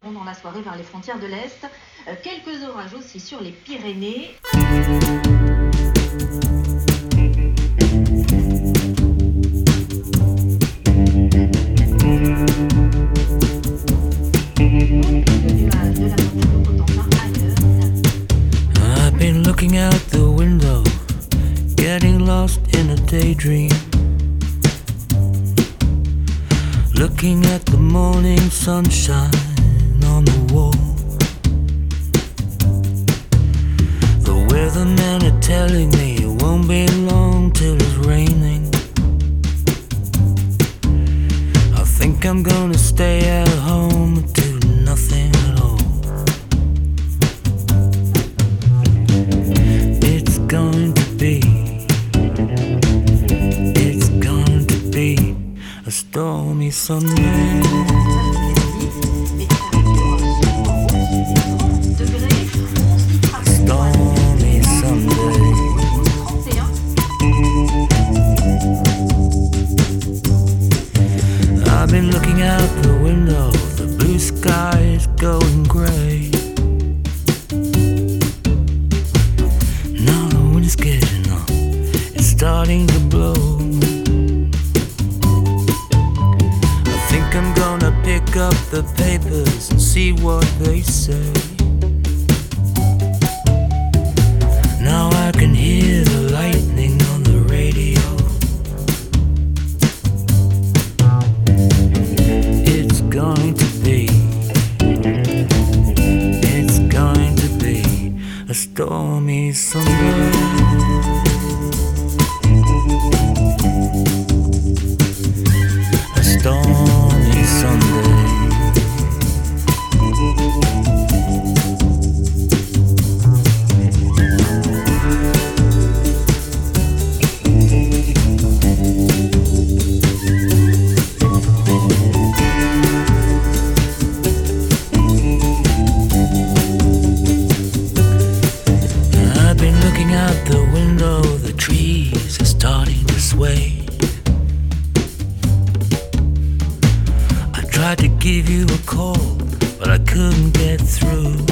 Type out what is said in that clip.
vont dans la soirée vers les frontières de l'Est. Quelques orages aussi sur les Pyrénées. I've been looking out the window, getting lost in a daydream, looking at the morning sunshine on the wall. The weathermen are telling me it won't be long till it's raining. I think I'm gonna stay at home and do nothing at all. It's going to be a stormy Sunday. Stormy Sunday. I've been looking out the window, the blue sky is going grey. Now the wind is getting up, it's starting to blow. I think I'm gonna pick up the papers and see what they say. Now I can hear the lightning on the radio. It's going to be a stormy Sunday. A stormy Sunday. I've been looking out the window, the trees are starting to sway. I tried to give you a call, but I couldn't get through.